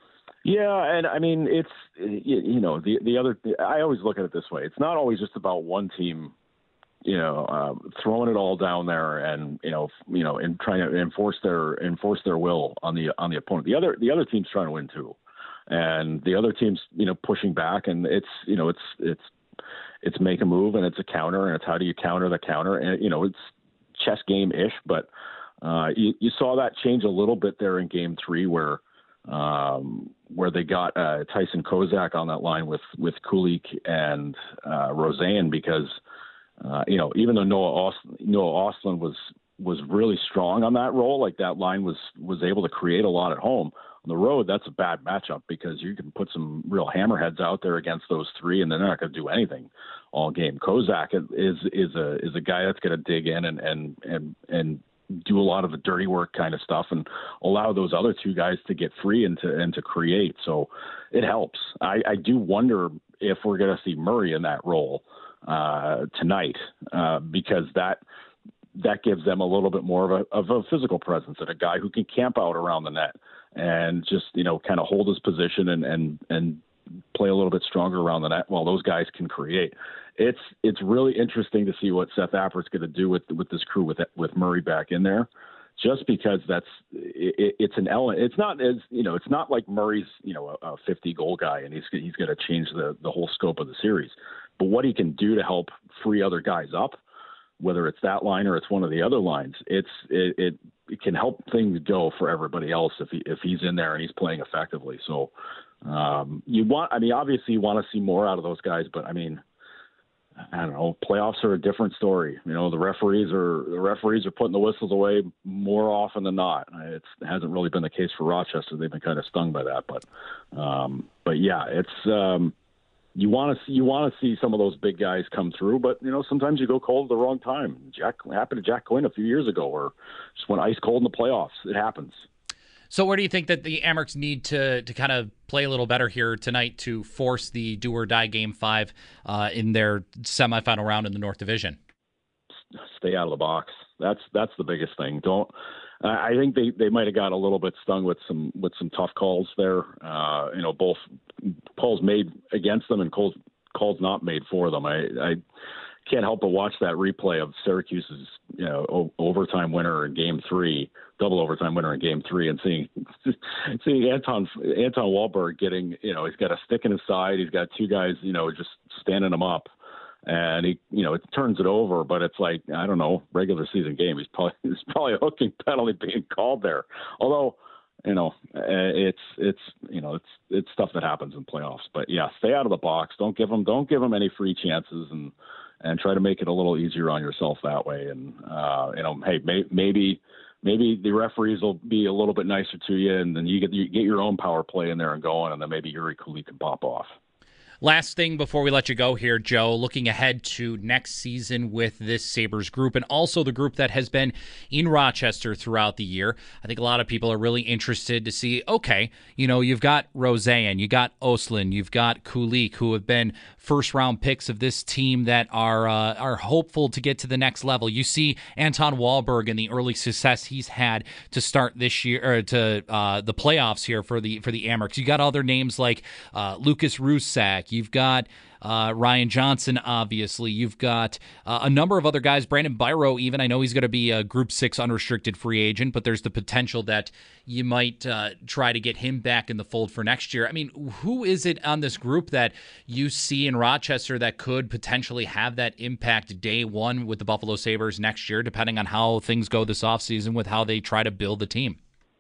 Yeah, and I mean, it's, you, you know, the the other, I always look at it this way. It's not always just about one team, you know, um, throwing it all down there and, you know, you know, and trying to enforce their enforce their will on the on the opponent. The other the other team's trying to win too, and the other team's, you know, pushing back, and it's, you know, it's it's it's make a move and it's a counter, and it's how do you counter the counter, and you know, it's chess game-ish, but uh, you, you saw that change a little bit there in game three where um, where they got uh, Tyson Kozak on that line with, with Kulik and uh, Rosen because, uh, you know, even though Noah Ostlund, Noah Ostlund was was really strong on that role, like that line was was able to create a lot at home. On the road, that's a bad matchup because you can put some real hammerheads out there against those three, and they're not going to do anything all game. Kozak is is a is a guy that's going to dig in and and and and do a lot of the dirty work kind of stuff, and allow those other two guys to get free and to and to create. So it helps. I, I do wonder if we're going to see Murray in that role uh, tonight uh, because that. that gives them a little bit more of a, of a physical presence and a guy who can camp out around the net and just, you know, kind of hold his position and, and, and play a little bit stronger around the net while those guys can create. It's it's really interesting to see what Seth Appert's going to do with with this crew with with Murray back in there, just because that's it, it's an element. It's not as you know, it's not like Murray's you know a, a fifty goal guy and he's he's going to change the the whole scope of the series. But what he can do to help free other guys up, whether it's that line or it's one of the other lines, it's it, it, it can help things go for everybody else if he if he's in there and he's playing effectively. So um, you want, I mean, obviously you want to see more out of those guys, but I mean, I don't know, playoffs are a different story. You know, the referees are the referees are putting the whistles away more often than not. It's, it hasn't really been the case for Rochester. They've been kind of stung by that, but um, but yeah, it's. Um, You want to see you want to see some of those big guys come through, but you know sometimes you go cold at the wrong time. Jack happened to Jack Quinn a few years ago, or just went ice cold in the playoffs. It happens. So where do you think that the Amerks need to to kind of play a little better here tonight to force the do or die game five uh, in their semifinal round in the North Division? Stay out of the box. That's that's the biggest thing. Don't. I think they, they might have got a little bit stung with some with some tough calls there. Uh, you know, both calls made against them and calls calls not made for them. I, I can't help but watch that replay of Syracuse's you know o- overtime winner in Game Three, double overtime winner in Game Three, and seeing seeing Anton Anton Wahlberg getting you know he's got a stick in his side, he's got two guys you know just standing him up. And he, you know, it turns it over, but it's like I don't know, regular season game. He's probably he's probably a hooking penalty being called there. Although, you know, it's it's you know it's it's stuff that happens in playoffs. But yeah, stay out of the box. Don't give them don't give them any free chances, and and try to make it a little easier on yourself that way. And uh, you know, hey, may, maybe maybe the referees will be a little bit nicer to you, and then you get you get your own power play in there and going, and then maybe Yuri Kulich can pop off. Last thing before we let you go here, Joe, looking ahead to next season with this Sabres group and also the group that has been in Rochester throughout the year. I think a lot of people are really interested to see, okay, you know, you've got Roseanne, you got Oslin, you've got Kulich, who have been first-round picks of this team that are uh, are hopeful to get to the next level. You see Anton Wahlberg and the early success he's had to start this year, or to uh, the playoffs here for the for the Amerks. You got other names like uh, Lucas Rusak. You've got uh, Ryan Johnson, obviously. You've got uh, a number of other guys. Brandon Byro, even. I know he's going to be a Group six unrestricted free agent, but there's the potential that you might uh, try to get him back in the fold for next year. I mean, who is it on this group that you see in Rochester that could potentially have that impact day one with the Buffalo Sabres next year, depending on how things go this offseason with how they try to build the team?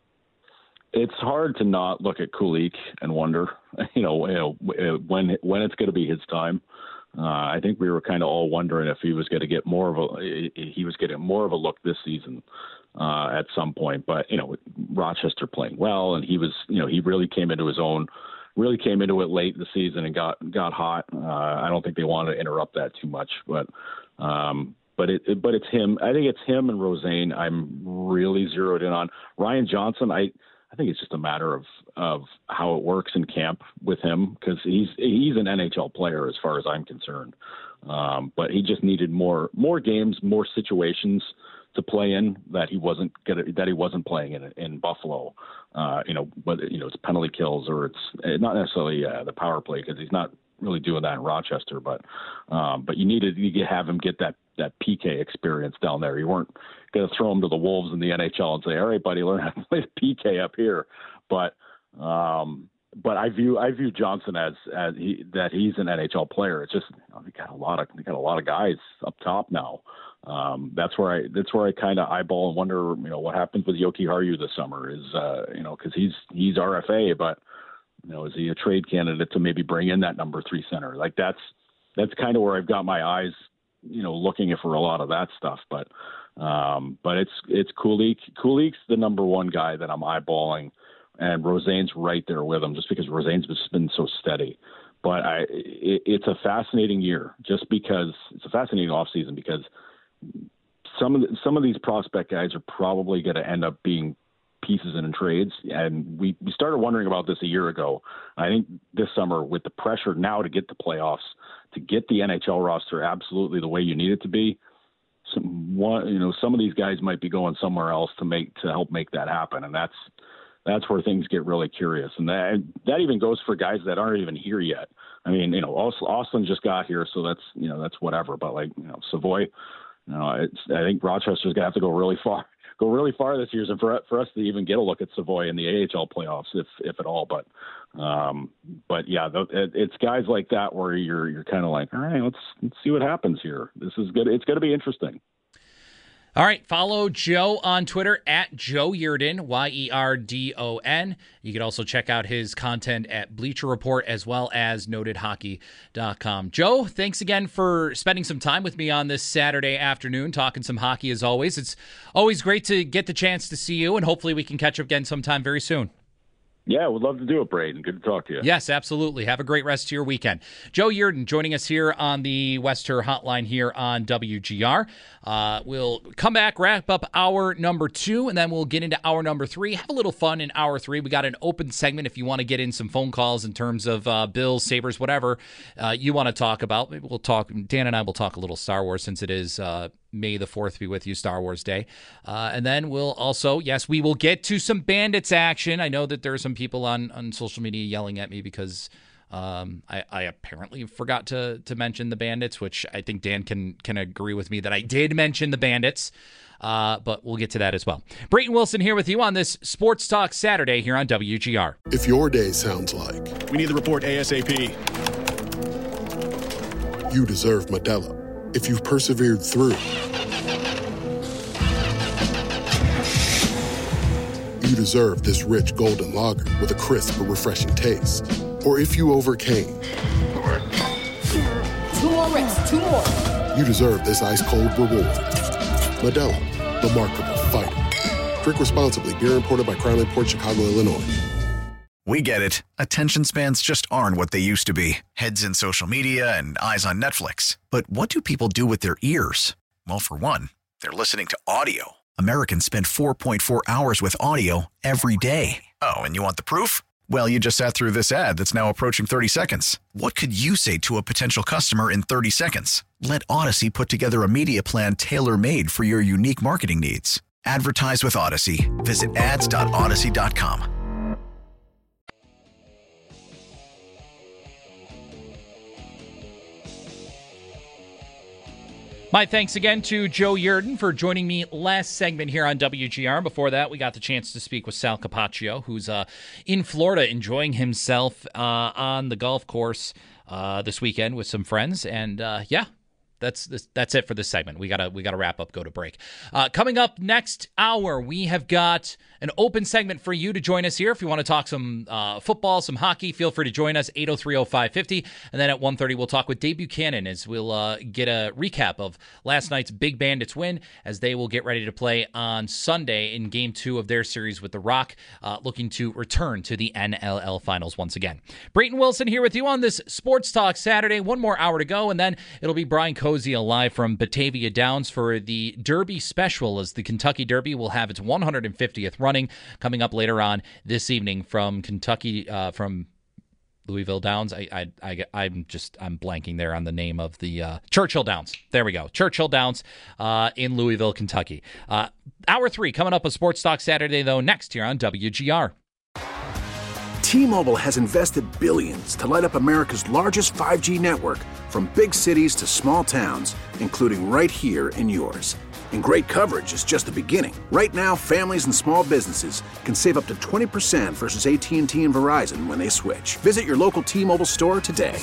It's hard to not look at Kulich and wonder, you know, you know when when it's going to be his time. Uh, I think we were kind of all wondering if he was going to get more of a he was getting more of a look this season uh, at some point. But you know, Rochester playing well, and he was, you know, he really came into his own, really came into it late in the season and got got hot. Uh, I don't think they wanted to interrupt that too much, but. Um, But it, but it's him. I think it's him and Roseanne. I'm really zeroed in on Ryan Johnson. I. I think it's just a matter of, of how it works in camp with him because he's he's an N H L player as far as I'm concerned. Um, but he just needed more more games, more situations to play in that he wasn't gonna, that he wasn't playing in in Buffalo. Uh, you know, whether you know it's penalty kills or it's not necessarily uh, the power play because he's not really doing that in Rochester. But um, but you needed to have him get that that P K experience down there. You weren't going to throw him to the Wolves in the N H L and say, all right, buddy, learn how to play the P K up here. But, um, but I view, I view Johnson as, as he, that he's an N H L player. It's just, you know, they got a lot of, they got a lot of guys up top now. Um, that's where I, that's where I kind of eyeball and wonder, you know, what happens with Yoki Haru this summer is, uh, you know, cause he's, he's R F A, but you know, is he a trade candidate to maybe bring in that number three center? Like that's, that's kind of where I've got my eyes, you know, looking for a lot of that stuff, but, um, but it's, it's Kulich. Kulich's the number one guy that I'm eyeballing, and Roseanne's right there with him just because Roseanne's just been so steady. But I, it, it's a fascinating year just because it's a fascinating offseason because some of the, some of these prospect guys are probably going to end up being pieces in trades. And we, we started wondering about this a year ago. I think this summer with the pressure now to get the playoffs, to get the N H L roster absolutely the way you need it to be, some one, you know, some of these guys might be going somewhere else to make, to help make that happen. And that's, that's where things get really curious. And that that even goes for guys that aren't even here yet. I mean, you know, Austin just got here, so that's, you know, that's whatever. But like, you know, Savoy, you know, it's, I think Rochester's gonna have to go really far, go really far this year, and for for us to even get a look at Savoy in the A H L playoffs, if if at all. But um, but yeah, the, it, it's guys like that where you're you're kind of like, all right, let's let's see what happens here. This is good. It's going to be interesting. All right, follow Joe on Twitter at Joe Yerdon, Y E R D O N. You can also check out his content at Bleacher Report as well as noted hockey dot com. Joe, thanks again for spending some time with me on this Saturday afternoon, talking some hockey as always. It's always great to get the chance to see you, and hopefully we can catch up again sometime very soon. Yeah, would love to do it, Braden. Good to talk to you. Yes, absolutely. Have a great rest of your weekend. Joe Yerdon joining us here on the Wester Hotline here on W G R. Uh, we'll come back, wrap up hour number two, and then we'll get into hour number three. Have a little fun in hour three. We got an open segment if you want to get in some phone calls in terms of uh, Bills, Sabres, whatever uh, you want to talk about. Maybe we'll talk. Dan and I will talk a little Star Wars since it is uh, May the fourth be with you, Star Wars Day. Uh, and then we'll also, yes, we will get to some Bandits action. I know that there are some people on, on social media yelling at me because um, I, I apparently forgot to to mention the Bandits, which I think Dan can can agree with me that I did mention the Bandits. Uh, but we'll get to that as well. Brayton Wilson here with you on this Sports Talk Saturday here on W G R. If your day sounds like, we need the report ASAP. You deserve Modelo. If you've persevered through, you deserve this rich golden lager with a crisp but refreshing taste. Or if you overcame. Two more reps, two more. You deserve this ice-cold reward. Modelo, the mark of a fighter. Drink responsibly. Beer imported by Crown Imports, Chicago, Illinois. We get it. Attention spans just aren't what they used to be. Heads in social media and eyes on Netflix. But what do people do with their ears? Well, for one, they're listening to audio. Americans spend four point four hours with audio every day. Oh, and you want the proof? Well, you just sat through this ad that's now approaching thirty seconds. What could you say to a potential customer in thirty seconds? Let Odyssey put together a media plan tailor-made for your unique marketing needs. Advertise with Odyssey. Visit ads dot odyssey dot com. My thanks again to Joe Yerdon for joining me last segment here on W G R. Before that, we got the chance to speak with Sal Capaccio, who's uh, in Florida enjoying himself uh, on the golf course uh, this weekend with some friends. And uh, yeah, that's that's it for this segment. We gotta we gotta wrap up, go to break. Uh, coming up next hour, we have got an open segment for you to join us here. If you want to talk some uh, football, some hockey, feel free to join us, eight oh three oh five fifty. And then at one thirty, we'll talk with Dave Buchanan as we'll uh, get a recap of last night's Big Bandits win as they will get ready to play on Sunday in game two of their series with The Rock, uh, looking to return to the N L L Finals once again. Brayton Wilson here with you on this Sports Talk Saturday. One more hour to go, and then it'll be Brian Cozy live from Batavia Downs for the Derby Special as the Kentucky Derby will have its one hundred fiftieth run. Coming up later on this evening from Kentucky, uh, from Louisville Downs. I, I, I, I'm just, I'm blanking there on the name of the uh, Churchill Downs. There we go. Churchill Downs uh, in Louisville, Kentucky. Uh, hour three coming up on Sports Talk Saturday, though, next here on W G R. T-Mobile has invested billions to light up America's largest five G network, from big cities to small towns, including right here in yours. And great coverage is just the beginning. Right now, families and small businesses can save up to twenty percent versus A T and T and Verizon when they switch. Visit your local T-Mobile store today.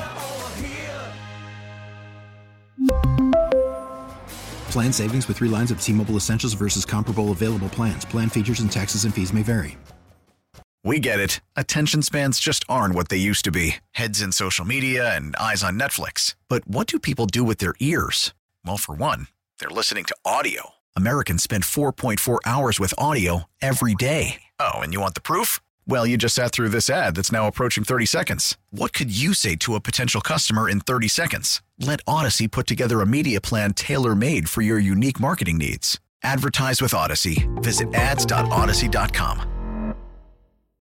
Plan savings with three lines of T-Mobile Essentials versus comparable available plans. Plan features and taxes and fees may vary. We get it. Attention spans just aren't what they used to be. Heads in social media and eyes on Netflix. But what do people do with their ears? Well, for one, they're listening to audio. Americans spend four point four hours with audio every day. Oh, and you want the proof? Well, you just sat through this ad that's now approaching thirty seconds. What could you say to a potential customer in thirty seconds? Let Odyssey put together a media plan tailor-made for your unique marketing needs. Advertise with Odyssey. Visit ads dot odyssey dot com.